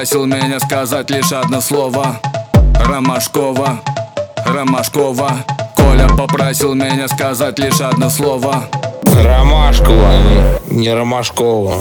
попросил меня сказать лишь одно слово: Ромашкова, Ромашкова. Коля попросил меня сказать лишь одно слово: Ромашкова, не Ромашкова.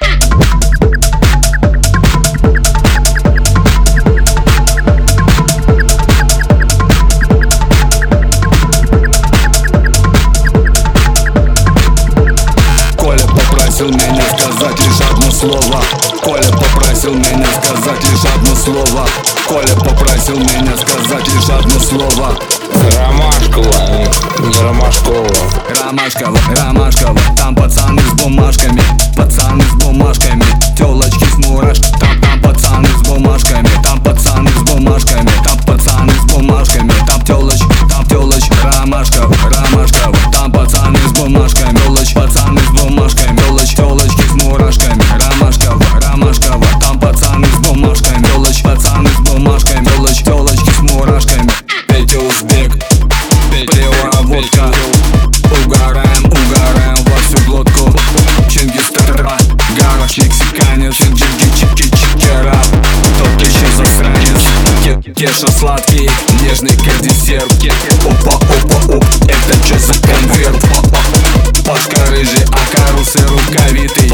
Коля попросил меня сказать лишь одно слово. Коля попросил меня сказать лишь одно слово. Коля попросил меня сказать лишь одно слово: Ромашкова, не Ромашкова. Ромашкова, Ромашкова. Там пацаны с бумажками, пацаны с бумажками. Тёлочки с мурашками. Там пацаны с бумажками, там пацаны с бумажками. Там пацаны с бумажками. Там тёлочки, Ромашкова, Ромашкова. Там пацаны с бумажками, пацаны с бумажками. Тёлочки с мурашками. Ромашкова, Ромашкова. Там пацаны с бумажками, пацаны с бумажками. Тёлочки с мурашками. Пейте узбек, пейте водка. Угораем, угораем во всю глотку. Чингис-Тарра, гараж, мексиканец. Чингис-Чикера, тот еще засранец. Кеша сладкий, нежный как десерт. Опа, опа, оп, это че за конверт? Пашка рыжий, а карусы рукавитый.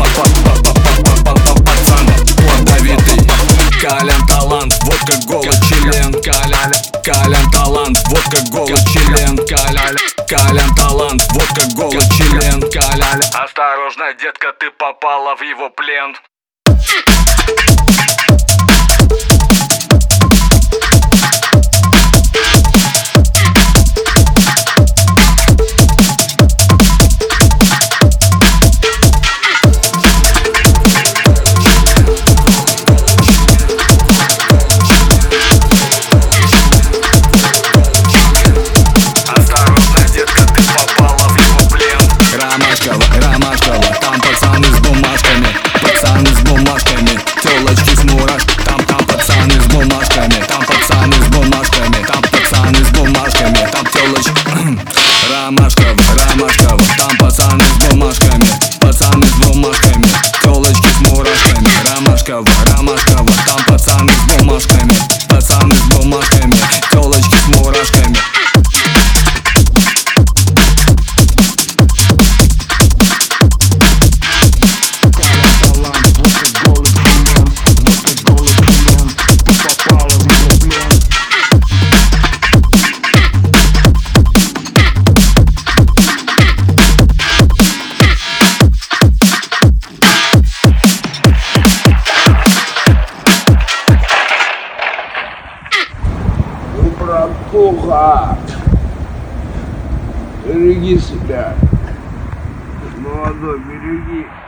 Пацан плодовитый. Колян талант, водка голый член. Колян талант, водка голый член. Колян талант, водка голый член. Осторожно, детка, ты попала в его плен. Ромашкова, там пацаны с бумажками, пацаны с бумажками. Тёлочки с мурашками. Там пацаны с бумажками, там пацаны с бумажками. Там пацаны с бумажками, там тёлочки. Ромашкова, Ромашкова. Там пацаны с бумажками, пацаны с бумажками. Тёлочки с мурашками. Ромашкова, Ромашкова. Там пацаны с бумажками, пацаны с бумажками. Тёлочки с мурашками. Братуха, береги себя, молодой, береги.